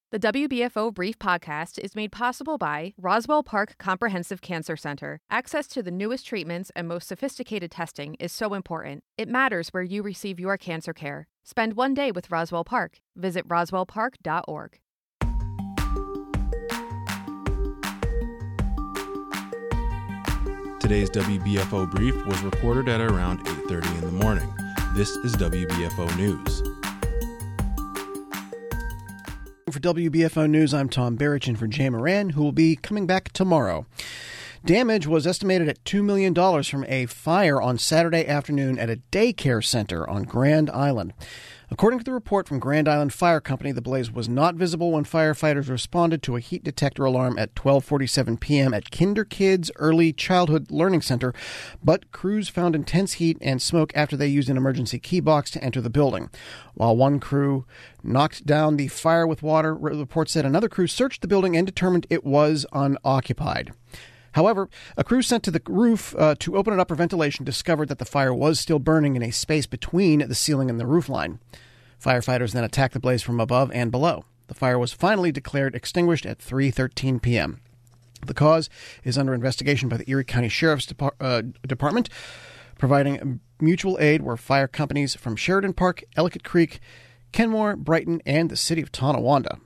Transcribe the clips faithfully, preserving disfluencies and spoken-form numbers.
The W B F O Brief podcast is made possible by Roswell Park Comprehensive Cancer Center. Access to the newest treatments and most sophisticated testing is so important. It matters where you receive your cancer care. Spend one day with Roswell Park. Visit roswell park dot org. Today's W B F O Brief was recorded at around eight thirty in the morning. This is W B F O News. For W B F O News, I'm Tom Barrich in for Jay Moran, who will be coming back tomorrow. Damage was estimated at two million dollars from a fire on Saturday afternoon at a daycare center on Grand Island. According to the report from Grand Island Fire Company, the blaze was not visible when firefighters responded to a heat detector alarm at twelve forty-seven p.m. at Kinder Kids Early Childhood Learning Center, but crews found intense heat and smoke after they used an emergency key box to enter the building. While one crew knocked down the fire with water, the report said another crew searched the building and determined it was unoccupied. However, a crew sent to the roof uh, to open it up for ventilation discovered that the fire was still burning in a space between the ceiling and the roof line. Firefighters then attacked the blaze from above and below. The fire was finally declared extinguished at three thirteen p.m. The cause is under investigation by the Erie County Sheriff's Depart- uh, Department, providing mutual aid where fire companies from Sheridan Park, Ellicott Creek, Kenmore, Brighton, and the city of Tonawanda.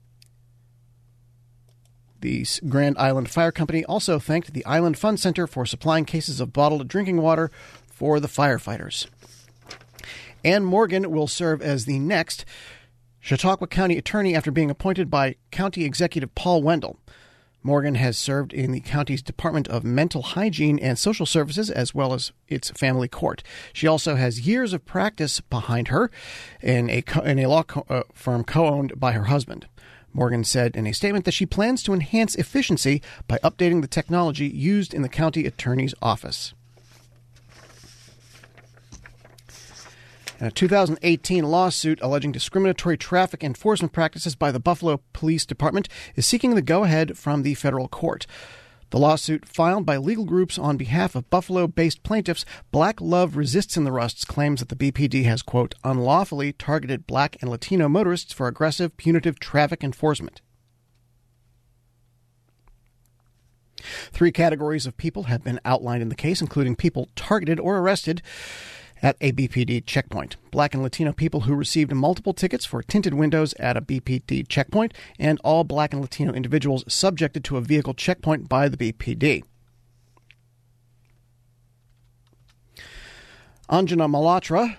The Grand Island Fire Company also thanked the Island Fund Center for supplying cases of bottled drinking water for the firefighters. Ann Morgan will serve as the next Chautauqua County Attorney after being appointed by County Executive Paul Wendell. Morgan has served in the county's Department of Mental Hygiene and Social Services as well as its family court. She also has years of practice behind her in a, co- in a law co- uh, firm co-owned by her husband. Morgan said in a statement that she plans to enhance efficiency by updating the technology used in the county attorney's office. And a two thousand eighteen lawsuit alleging discriminatory traffic enforcement practices by the Buffalo Police Department is seeking the go-ahead from the federal court. The lawsuit, filed by legal groups on behalf of Buffalo-based plaintiffs, Black Love Resists in the Rusts, claims that the B P D has, quote, unlawfully targeted Black and Latino motorists for aggressive, punitive traffic enforcement. Three categories of people have been outlined in the case, including people targeted or arrested at a B P D checkpoint, Black and Latino people who received multiple tickets for tinted windows at a B P D checkpoint, and all Black and Latino individuals subjected to a vehicle checkpoint by the B P D. Anjana Malhotra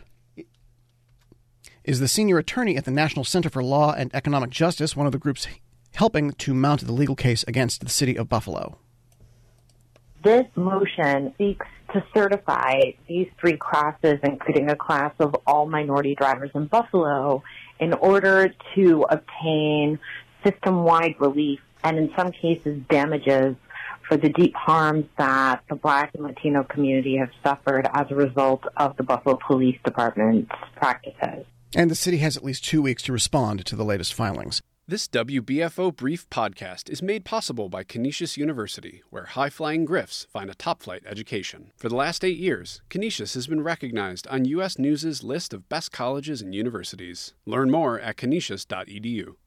is the senior attorney at the National Center for Law and Economic Justice, one of the groups helping to mount the legal case against the city of Buffalo. This motion seeks to certify these three classes, including a class of all minority drivers in Buffalo, in order to obtain system-wide relief and, in some cases, damages for the deep harms that the Black and Latino community have suffered as a result of the Buffalo Police Department's practices. And the city has at least two weeks to respond to the latest filings. This W B F O Brief podcast is made possible by Canisius University, where high-flying Griffs find a top-flight education. For the last eight years, Canisius has been recognized on U S News' list of best colleges and universities. Learn more at canisius dot e d u.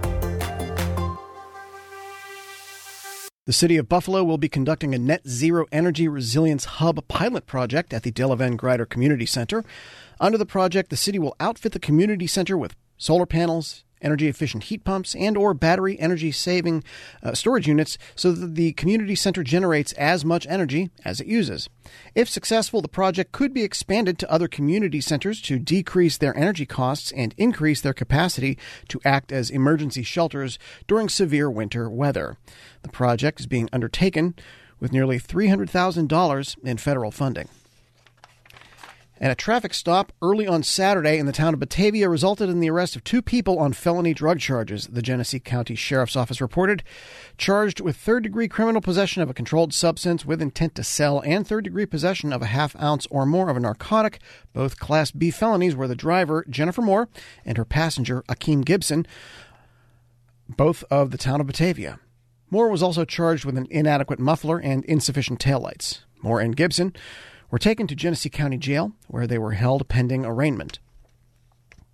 The city of Buffalo will be conducting a Net Zero Energy Resilience Hub pilot project at the Delavan Grider Community Center. Under the project, the city will outfit the community center with solar panels, energy-efficient heat pumps, and or battery energy-saving uh, storage units so that the community center generates as much energy as it uses. If successful, the project could be expanded to other community centers to decrease their energy costs and increase their capacity to act as emergency shelters during severe winter weather. The project is being undertaken with nearly three hundred thousand dollars in federal funding. And a traffic stop early on Saturday in the town of Batavia resulted in the arrest of two people on felony drug charges, the Genesee County Sheriff's Office reported. Charged with third-degree criminal possession of a controlled substance with intent to sell and third-degree possession of a half ounce or more of a narcotic, both Class B felonies were the driver, Jennifer Moore, and her passenger, Akeem Gibson, both of the town of Batavia. Moore was also charged with an inadequate muffler and insufficient taillights. Moore and Gibson were taken to Genesee County Jail, where they were held pending arraignment.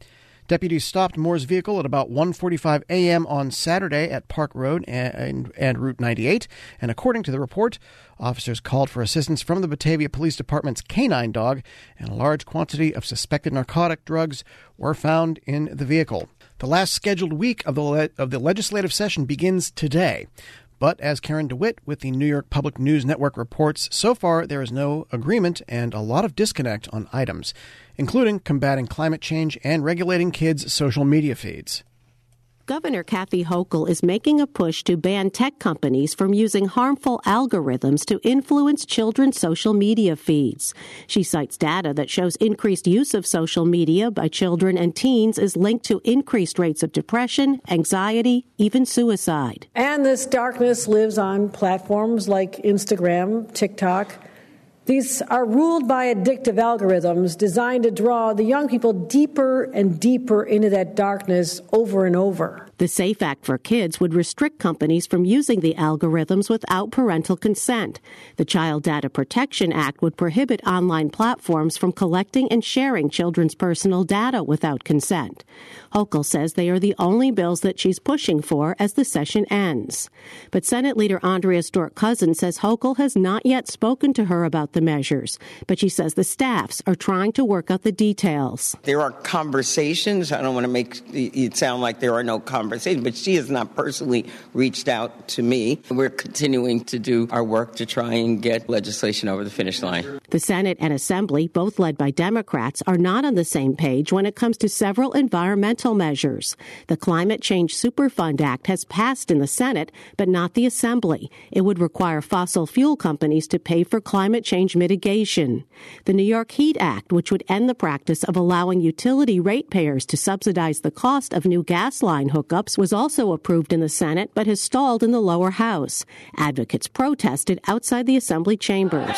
Deputies stopped Moore's vehicle at about one forty-five a.m. on Saturday at Park Road and, and Route ninety-eight, and according to the report, officers called for assistance from the Batavia Police Department's canine dog, and a large quantity of suspected narcotic drugs were found in the vehicle. The last scheduled week of the le- of the legislative session begins today. But as Karen DeWitt with the New York Public News Network reports, so far there is no agreement and a lot of disconnect on items, including combating climate change and regulating kids' social media feeds. Governor Kathy Hochul is making a push to ban tech companies from using harmful algorithms to influence children's social media feeds. She cites data that shows increased use of social media by children and teens is linked to increased rates of depression, anxiety, even suicide. And this darkness lives on platforms like Instagram, TikTok. These are ruled by addictive algorithms designed to draw the young people deeper and deeper into that darkness over and over. The SAFE Act for Kids would restrict companies from using the algorithms without parental consent. The Child Data Protection Act would prohibit online platforms from collecting and sharing children's personal data without consent. Hochul says they are the only bills that she's pushing for as the session ends. But Senate Leader Andrea Stewart-Cousins says Hochul has not yet spoken to her about the measures, but she says the staffs are trying to work out the details. There are conversations. I don't want to make it sound like there are no conversations, but she has not personally reached out to me. We're continuing to do our work to try and get legislation over the finish line. The Senate and Assembly, both led by Democrats, are not on the same page when it comes to several environmental measures. The Climate Change Superfund Act has passed in the Senate, but not the Assembly. It would require fossil fuel companies to pay for climate change mitigation. The New York Heat Act, which would end the practice of allowing utility ratepayers to subsidize the cost of new gas line hookups, was also approved in the Senate, but has stalled in the lower house. Advocates protested outside the Assembly chambers.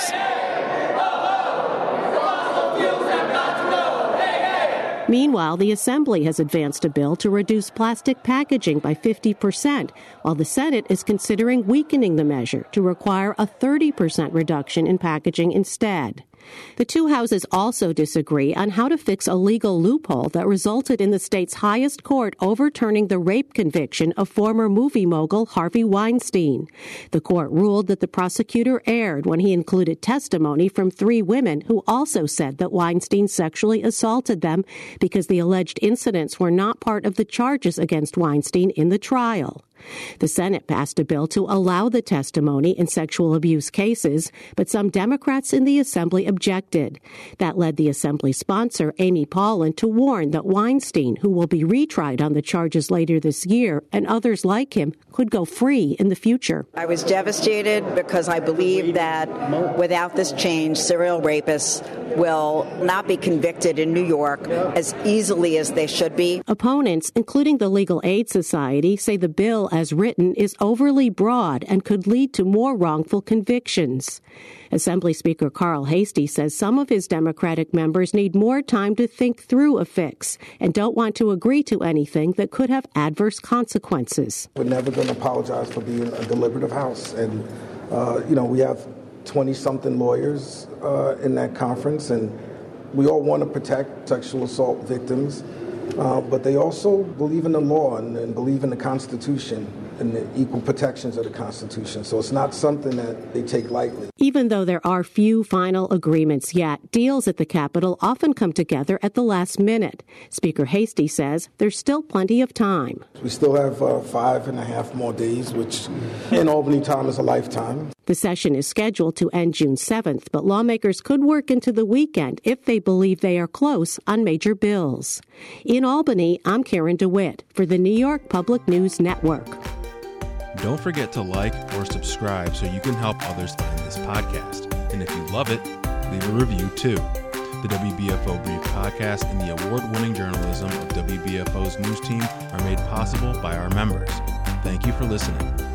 Meanwhile, the Assembly has advanced a bill to reduce plastic packaging by fifty percent, while the Senate is considering weakening the measure to require a thirty percent reduction in packaging instead. The two houses also disagree on how to fix a legal loophole that resulted in the state's highest court overturning the rape conviction of former movie mogul Harvey Weinstein. The court ruled that the prosecutor erred when he included testimony from three women who also said that Weinstein sexually assaulted them because the alleged incidents were not part of the charges against Weinstein in the trial. The Senate passed a bill to allow the testimony in sexual abuse cases, but some Democrats in the Assembly objected. That led the Assembly sponsor, Amy Paulin, to warn that Weinstein, who will be retried on the charges later this year, and others like him, could go free in the future. I was devastated because I believe that without this change, serial rapists will not be convicted in New York as easily as they should be. Opponents, including the Legal Aid Society, say the bill as written is overly broad and could lead to more wrongful convictions. Assembly Speaker Carl Hastie says some of his Democratic members need more time to think through a fix and don't want to agree to anything that could have adverse consequences. We're never going to apologize for being a deliberative House. And, uh, you know, we have twenty-something lawyers uh, in that conference, and we all want to protect sexual assault victims. Uh, but they also believe in the law and, and believe in the Constitution and the equal protections of the Constitution. So it's not something that they take lightly. Even though there are few final agreements yet, deals at the Capitol often come together at the last minute. Speaker Hastie says there's still plenty of time. We still have uh, five and a half more days, which in Albany time is a lifetime. The session is scheduled to end June seventh, but lawmakers could work into the weekend if they believe they are close on major bills. In Albany, I'm Karen DeWitt for the New York Public News Network. Don't forget to like or subscribe so you can help others find this podcast. And if you love it, leave a review too. The W B F O Brief podcast and the award-winning journalism of W B F O's news team are made possible by our members. Thank you for listening.